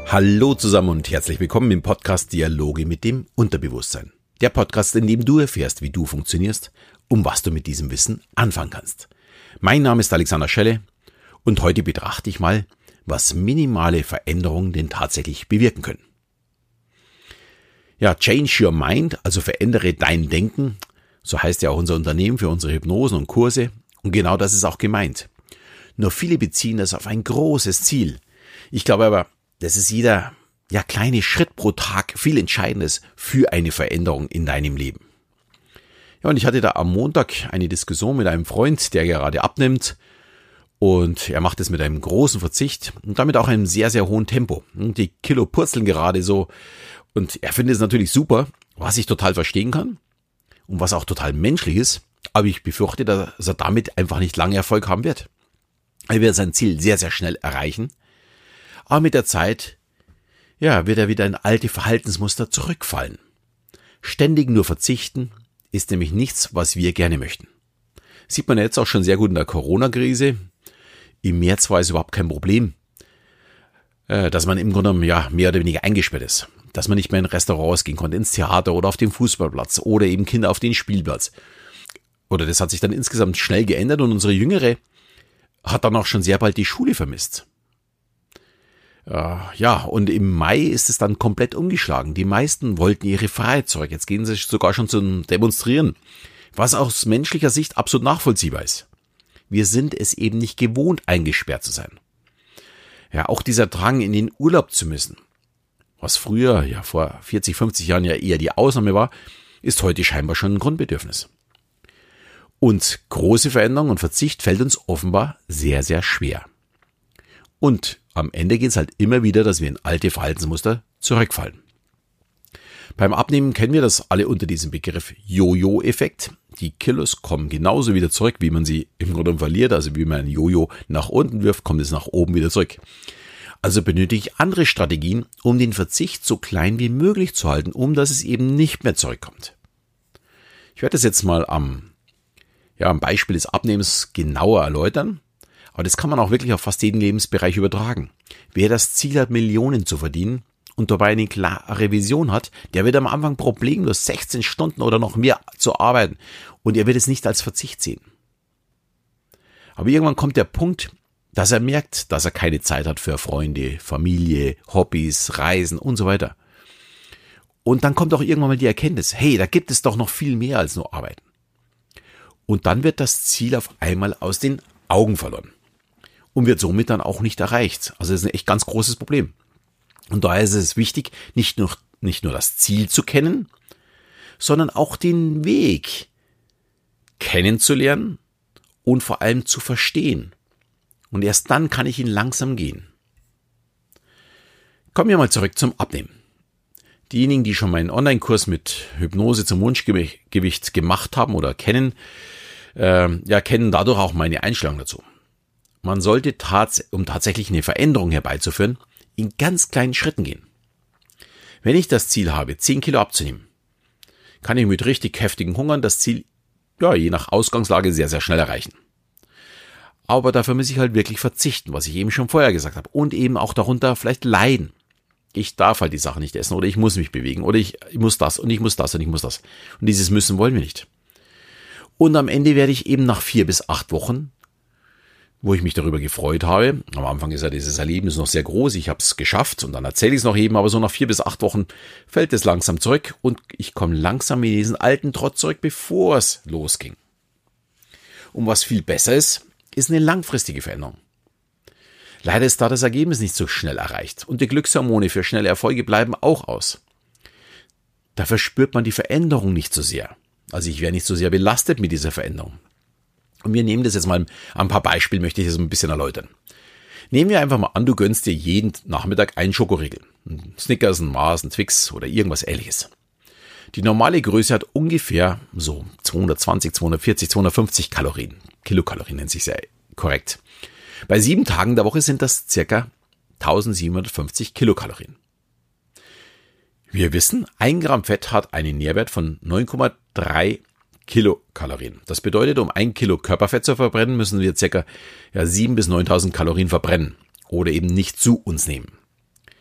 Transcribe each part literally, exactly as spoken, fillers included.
Hallo zusammen und herzlich willkommen im Podcast Dialoge mit dem Unterbewusstsein. Der Podcast, in dem du erfährst, wie du funktionierst und was du mit diesem Wissen anfangen kannst. Mein Name ist Alexander Schelle und heute betrachte ich mal, was minimale Veränderungen denn tatsächlich bewirken können. Ja, change your mind, also verändere dein Denken, so heißt ja auch unser Unternehmen für unsere Hypnosen und Kurse, und genau das ist auch gemeint. Nur viele beziehen das auf ein großes Ziel. Ich glaube aber, das ist jeder ja, kleine Schritt pro Tag viel Entscheidendes für eine Veränderung in deinem Leben. Ja, und ich hatte da am Montag eine Diskussion mit einem Freund, der gerade abnimmt, und er macht es mit einem großen Verzicht und damit auch einem sehr, sehr hohen Tempo. Und die Kilo purzeln gerade so und er findet es natürlich super, was ich total verstehen kann und was auch total menschlich ist, aber ich befürchte, dass er damit einfach nicht lange Erfolg haben wird. Er wird sein Ziel sehr, sehr schnell erreichen. Aber mit der Zeit, ja, wird er wieder in alte Verhaltensmuster zurückfallen. Ständig nur verzichten ist nämlich nichts, was wir gerne möchten. Sieht man jetzt auch schon sehr gut in der Corona-Krise. Im März war es überhaupt kein Problem, dass man im Grunde genommen ja mehr oder weniger eingesperrt ist. Dass man nicht mehr in Restaurants gehen konnte, ins Theater oder auf den Fußballplatz oder eben Kinder auf den Spielplatz. Oder das hat sich dann insgesamt schnell geändert und unsere Jüngere hat dann auch schon sehr bald die Schule vermisst. Ja, und im Mai ist es dann komplett umgeschlagen. Die meisten wollten ihre Freiheit zurück. Jetzt gehen sie sogar schon zum Demonstrieren, was aus menschlicher Sicht absolut nachvollziehbar ist. Wir sind es eben nicht gewohnt, eingesperrt zu sein. Ja, auch dieser Drang, in den Urlaub zu müssen, was früher, ja vor vierzig, fünfzig Jahren ja eher die Ausnahme war, ist heute scheinbar schon ein Grundbedürfnis. Und große Veränderung und Verzicht fällt uns offenbar sehr, sehr schwer. Und am Ende geht es halt immer wieder, dass wir in alte Verhaltensmuster zurückfallen. Beim Abnehmen kennen wir das alle unter diesem Begriff Jojo-Effekt. Die Kilos kommen genauso wieder zurück, wie man sie im Grunde verliert. Also wie man ein Jojo nach unten wirft, kommt es nach oben wieder zurück. Also benötige ich andere Strategien, um den Verzicht so klein wie möglich zu halten, um dass es eben nicht mehr zurückkommt. Ich werde das jetzt mal am, ja, am Beispiel des Abnehmens genauer erläutern. Aber das kann man auch wirklich auf fast jeden Lebensbereich übertragen. Wer das Ziel hat, Millionen zu verdienen und dabei eine klare Vision hat, der wird am Anfang problemlos sechzehn Stunden oder noch mehr zu arbeiten und er wird es nicht als Verzicht sehen. Aber irgendwann kommt der Punkt, dass er merkt, dass er keine Zeit hat für Freunde, Familie, Hobbys, Reisen und so weiter. Und dann kommt auch irgendwann mal die Erkenntnis, hey, da gibt es doch noch viel mehr als nur Arbeiten. Und dann wird das Ziel auf einmal aus den Augen verloren. Und wird somit dann auch nicht erreicht. Also das ist ein echt ganz großes Problem. Und daher ist es wichtig, nicht nur, nicht nur das Ziel zu kennen, sondern auch den Weg kennenzulernen und vor allem zu verstehen. Und erst dann kann ich ihn langsam gehen. Kommen wir mal zurück zum Abnehmen. Diejenigen, die schon meinen Online-Kurs mit Hypnose zum Wunschgewicht gemacht haben oder kennen, äh, ja, kennen dadurch auch meine Einstellung dazu. Man sollte, tats- um tatsächlich eine Veränderung herbeizuführen, in ganz kleinen Schritten gehen. Wenn ich das Ziel habe, zehn Kilo abzunehmen, kann ich mit richtig heftigen Hungern das Ziel, ja, je nach Ausgangslage sehr, sehr schnell erreichen. Aber dafür muss ich halt wirklich verzichten, was ich eben schon vorher gesagt habe. Und eben auch darunter vielleicht leiden. Ich darf halt die Sache nicht essen oder ich muss mich bewegen oder ich, ich muss das und ich muss das und ich muss das. Und dieses Müssen wollen wir nicht. Und am Ende werde ich eben nach vier bis acht Wochen, wo ich mich darüber gefreut habe. Am Anfang ist ja dieses Erlebnis noch sehr groß. Ich habe es geschafft und dann erzähle ich es noch eben, aber so nach vier bis acht Wochen fällt es langsam zurück und ich komme langsam in diesen alten Trott zurück, bevor es losging. Und was viel besser ist, ist eine langfristige Veränderung. Leider ist da das Ergebnis nicht so schnell erreicht und die Glückshormone für schnelle Erfolge bleiben auch aus. Da verspürt man die Veränderung nicht so sehr. Also ich wäre nicht so sehr belastet mit dieser Veränderung. Und wir nehmen das jetzt mal an ein paar Beispielen, möchte ich das ein bisschen erläutern. Nehmen wir einfach mal an, du gönnst dir jeden Nachmittag einen Schokoriegel. Ein Snickers, ein Mars, ein Twix oder irgendwas Ähnliches. Die normale Größe hat ungefähr so zweihundertzwanzig, zweihundertvierzig, zweihundertfünfzig Kalorien. Kilokalorien nennt sich sehr korrekt. Bei sieben Tagen der Woche sind das circa eintausendsiebenhundertfünfzig Kilokalorien. Wir wissen, ein Gramm Fett hat einen Nährwert von neun Komma drei Kilokalorien. Das bedeutet, um ein Kilo Körperfett zu verbrennen, müssen wir ca. ja, sieben bis neuntausend Kalorien verbrennen oder eben nicht zu uns nehmen.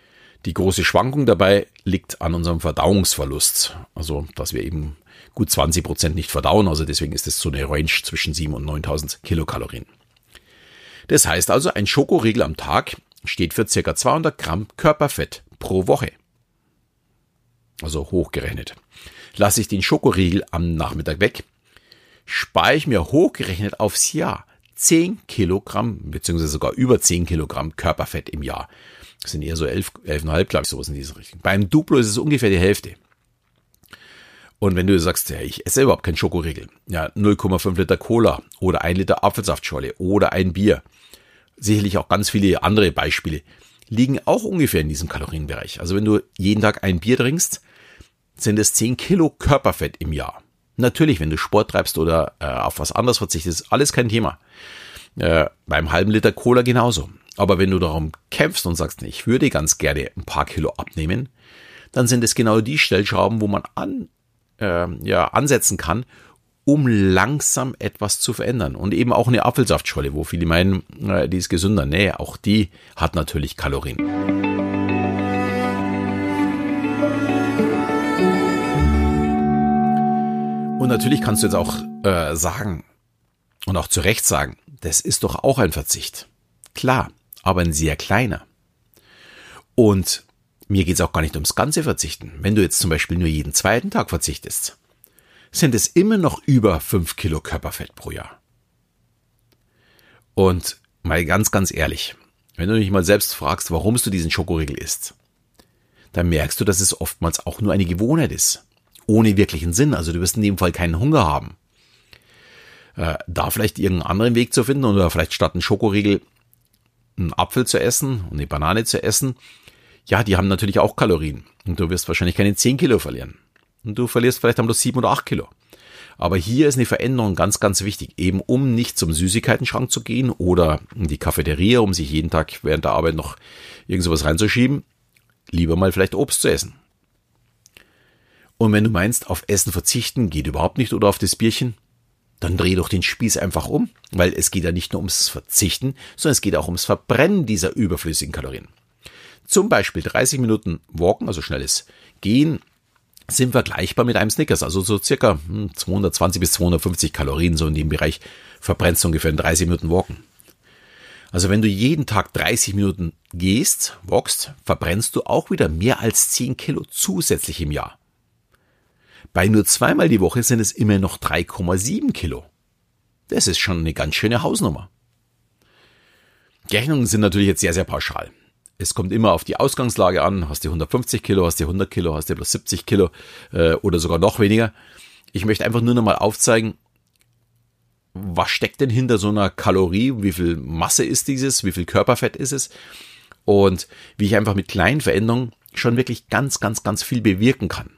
Die große Schwankung dabei liegt an unserem Verdauungsverlust. Also, dass wir eben gut zwanzig Prozent nicht verdauen. Also deswegen ist es so eine Range zwischen siebentausend und neuntausend Kilokalorien. Das heißt also, ein Schokoriegel am Tag steht für ca. zweihundert Gramm Körperfett pro Woche. Also hochgerechnet. Lasse ich den Schokoriegel am Nachmittag weg, spare ich mir hochgerechnet aufs Jahr zehn Kilogramm, beziehungsweise sogar über zehn Kilogramm Körperfett im Jahr. Das sind eher so elf, elf Komma fünf, glaube ich, sowas in diese Richtung. Beim Duplo ist es ungefähr die Hälfte. Und wenn du sagst, ja, ich esse überhaupt keinen Schokoriegel, ja, null Komma fünf Liter Cola oder ein Liter Apfelsaftschorle oder ein Bier, sicherlich auch ganz viele andere Beispiele, liegen auch ungefähr in diesem Kalorienbereich. Also wenn du jeden Tag ein Bier trinkst, sind es zehn Kilo Körperfett im Jahr. Natürlich, wenn du Sport treibst oder äh, auf was anderes verzichtest, ist alles kein Thema. Äh, beim halben Liter Cola genauso. Aber wenn du darum kämpfst und sagst, ich würde ganz gerne ein paar Kilo abnehmen, dann sind es genau die Stellschrauben, wo man an, äh, ja, ansetzen kann, um langsam etwas zu verändern. Und eben auch eine Apfelsaftscholle, wo viele meinen, äh, die ist gesünder. Nee, auch die hat natürlich Kalorien. Und natürlich kannst du jetzt auch äh, sagen und auch zu Recht sagen, das ist doch auch ein Verzicht. Klar, aber ein sehr kleiner. Und mir geht es auch gar nicht ums ganze Verzichten. Wenn du jetzt zum Beispiel nur jeden zweiten Tag verzichtest, sind es immer noch über fünf Kilo Körperfett pro Jahr. Und mal ganz, ganz ehrlich, wenn du dich mal selbst fragst, warum du diesen Schokoriegel isst, dann merkst du, dass es oftmals auch nur eine Gewohnheit ist. Ohne wirklichen Sinn. Also du wirst in dem Fall keinen Hunger haben. Äh, da vielleicht irgendeinen anderen Weg zu finden oder vielleicht statt einen Schokoriegel einen Apfel zu essen und eine Banane zu essen. Ja, die haben natürlich auch Kalorien. Und du wirst wahrscheinlich keine zehn Kilo verlieren. Und du verlierst vielleicht dann bloß sieben oder acht Kilo. Aber hier ist eine Veränderung ganz, ganz wichtig. Eben um nicht zum Süßigkeitenschrank zu gehen oder in die Cafeteria, um sich jeden Tag während der Arbeit noch irgend sowas reinzuschieben. Lieber mal vielleicht Obst zu essen. Und wenn du meinst, auf Essen verzichten geht überhaupt nicht oder auf das Bierchen, dann dreh doch den Spieß einfach um, weil es geht ja nicht nur ums Verzichten, sondern es geht auch ums Verbrennen dieser überflüssigen Kalorien. Zum Beispiel dreißig Minuten Walken, also schnelles Gehen, sind vergleichbar mit einem Snickers, also so circa zweihundertzwanzig bis zweihundertfünfzig Kalorien, so in dem Bereich verbrennst du ungefähr in dreißig Minuten Walken. Also wenn du jeden Tag dreißig Minuten gehst, walkst, verbrennst du auch wieder mehr als zehn Kilo zusätzlich im Jahr. Bei nur zweimal die Woche sind es immer noch drei Komma sieben Kilo. Das ist schon eine ganz schöne Hausnummer. Die Rechnungen sind natürlich jetzt sehr, sehr pauschal. Es kommt immer auf die Ausgangslage an. Hast du hundertfünfzig Kilo, hast du hundert Kilo, hast du bloß siebzig Kilo äh, oder sogar noch weniger. Ich möchte einfach nur noch mal aufzeigen, was steckt denn hinter so einer Kalorie? Wie viel Masse ist dieses? Wie viel Körperfett ist es? Und wie ich einfach mit kleinen Veränderungen schon wirklich ganz, ganz, ganz viel bewirken kann.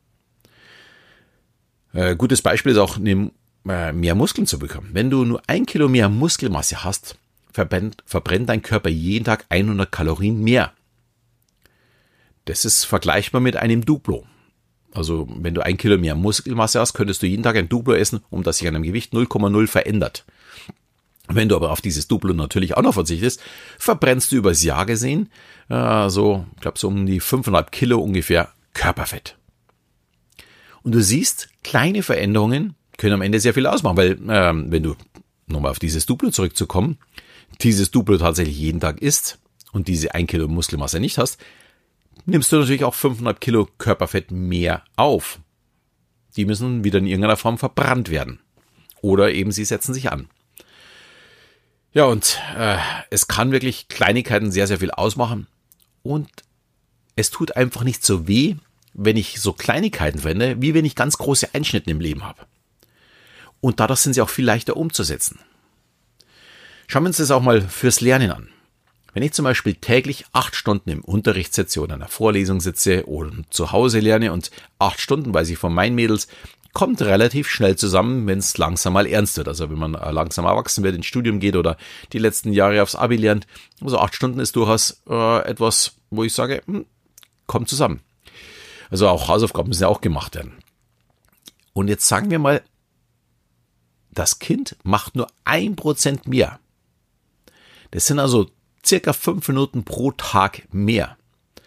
Äh, gutes Beispiel ist auch, mehr Muskeln zu bekommen. Wenn du nur ein Kilo mehr Muskelmasse hast, verbrennt, verbrennt dein Körper jeden Tag hundert Kalorien mehr. Das ist vergleichbar mit einem Duplo. Also wenn du ein Kilo mehr Muskelmasse hast, könntest du jeden Tag ein Duplo essen, um das sich an deinem Gewicht null Komma null verändert. Wenn du aber auf dieses Duplo natürlich auch noch verzichtest, verbrennst du übers Jahr gesehen äh, so, ich glaube so um die fünfeinhalb Kilo ungefähr Körperfett. Und du siehst, kleine Veränderungen können am Ende sehr viel ausmachen, weil ähm, wenn du, nochmal auf dieses Duplo zurückzukommen, dieses Duplo tatsächlich jeden Tag isst und diese ein Kilo Muskelmasse nicht hast, nimmst du natürlich auch fünfeinhalb Kilo Körperfett mehr auf. Die müssen wieder in irgendeiner Form verbrannt werden. Oder eben sie setzen sich an. Ja, und äh, es kann wirklich Kleinigkeiten sehr, sehr viel ausmachen. Und es tut einfach nicht so weh, wenn ich so Kleinigkeiten verwende, wie wenn ich ganz große Einschnitte im Leben habe. Und dadurch sind sie auch viel leichter umzusetzen. Schauen wir uns das auch mal fürs Lernen an. Wenn ich zum Beispiel täglich acht Stunden im Unterricht sitze oder in einer Vorlesung sitze oder zu Hause lerne und acht Stunden, weiß ich von meinen Mädels, kommt relativ schnell zusammen, wenn es langsam mal ernst wird. Also wenn man langsam erwachsen wird, ins Studium geht oder die letzten Jahre aufs Abi lernt. Also acht Stunden ist durchaus äh, etwas, wo ich sage, hm, kommt zusammen. Also auch Hausaufgaben müssen ja auch gemacht werden. Und jetzt sagen wir mal, das Kind macht nur ein Prozent mehr. Das sind also circa fünf Minuten pro Tag mehr.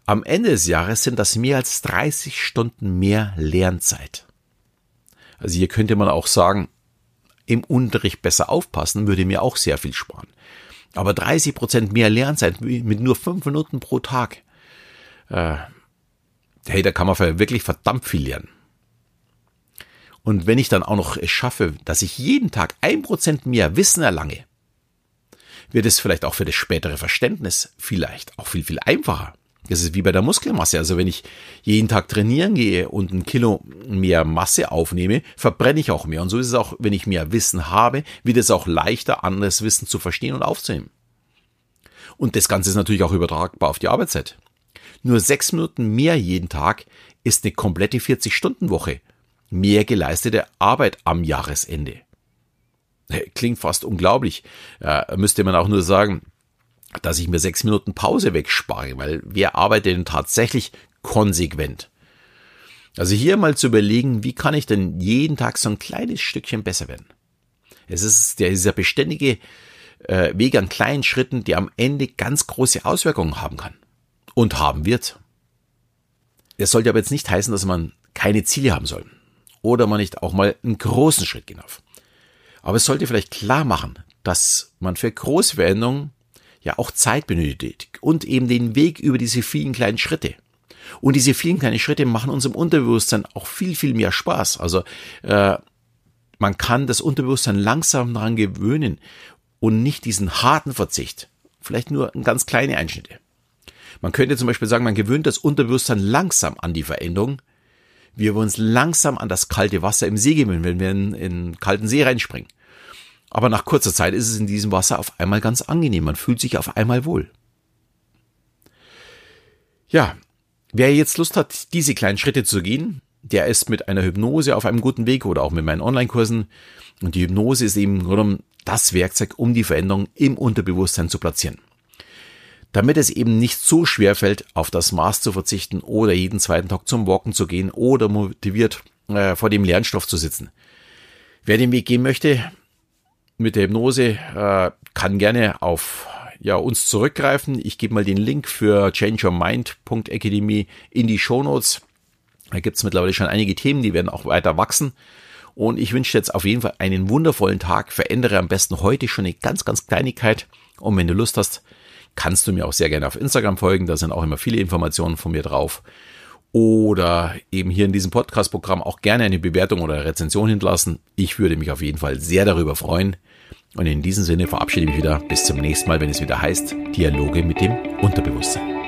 Am Ende des Jahres sind das mehr als dreißig Stunden mehr Lernzeit. Also hier könnte man auch sagen, im Unterricht besser aufpassen, würde mir auch sehr viel sparen. Aber dreißig Prozent mehr Lernzeit mit nur fünf Minuten pro Tag, äh, hey, da kann man wirklich verdammt viel lernen. Und wenn ich dann auch noch es schaffe, dass ich jeden Tag ein Prozent mehr Wissen erlange, wird es vielleicht auch für das spätere Verständnis vielleicht auch viel, viel einfacher. Das ist wie bei der Muskelmasse. Also wenn ich jeden Tag trainieren gehe und ein Kilo mehr Masse aufnehme, verbrenne ich auch mehr. Und so ist es auch, wenn ich mehr Wissen habe, wird es auch leichter, anderes Wissen zu verstehen und aufzunehmen. Und das Ganze ist natürlich auch übertragbar auf die Arbeitszeit. Nur sechs Minuten mehr jeden Tag ist eine komplette vierzig-Stunden-Woche. Mehr geleistete Arbeit am Jahresende. Klingt fast unglaublich. Äh, müsste man auch nur sagen, dass ich mir sechs Minuten Pause wegspare, weil wer arbeitet denn tatsächlich konsequent? Also hier mal zu überlegen, wie kann ich denn jeden Tag so ein kleines Stückchen besser werden? Es ist der, dieser beständige äh, Weg an kleinen Schritten, der am Ende ganz große Auswirkungen haben kann und haben wird. Das sollte aber jetzt nicht heißen, dass man keine Ziele haben soll oder man nicht auch mal einen großen Schritt gehen darf. Aber es sollte vielleicht klar machen, dass man für große Veränderungen ja auch Zeit benötigt und eben den Weg über diese vielen kleinen Schritte. Und diese vielen kleinen Schritte machen unserem Unterbewusstsein auch viel, viel mehr Spaß. Also äh, man kann das Unterbewusstsein langsam daran gewöhnen und nicht diesen harten Verzicht. Vielleicht nur ganz kleine Einschnitte. Man könnte zum Beispiel sagen, man gewöhnt das Unterbewusstsein langsam an die Veränderung, wie wir uns langsam an das kalte Wasser im See gewöhnen, wenn wir in, in einen kalten See reinspringen. Aber nach kurzer Zeit ist es in diesem Wasser auf einmal ganz angenehm. Man fühlt sich auf einmal wohl. Ja, wer jetzt Lust hat, diese kleinen Schritte zu gehen, der ist mit einer Hypnose auf einem guten Weg oder auch mit meinen Online-Kursen. Und die Hypnose ist eben das Werkzeug, um die Veränderung im Unterbewusstsein zu platzieren. Damit es eben nicht so schwer fällt, auf das Maß zu verzichten oder jeden zweiten Tag zum Walken zu gehen oder motiviert äh, vor dem Lernstoff zu sitzen. Wer den Weg gehen möchte, mit der Hypnose, äh, kann gerne auf ja, uns zurückgreifen. Ich gebe mal den Link für change your mind punkt academy in die Shownotes. Da gibt es mittlerweile schon einige Themen, die werden auch weiter wachsen. Und ich wünsche dir jetzt auf jeden Fall einen wundervollen Tag. Verändere am besten heute schon eine ganz, ganz Kleinigkeit. Und wenn du Lust hast, kannst du mir auch sehr gerne auf Instagram folgen. Da sind auch immer viele Informationen von mir drauf. Oder eben hier in diesem Podcast-Programm auch gerne eine Bewertung oder Rezension hinterlassen. Ich würde mich auf jeden Fall sehr darüber freuen. Und in diesem Sinne verabschiede ich mich wieder. Bis zum nächsten Mal, wenn es wieder heißt Dialoge mit dem Unterbewusstsein.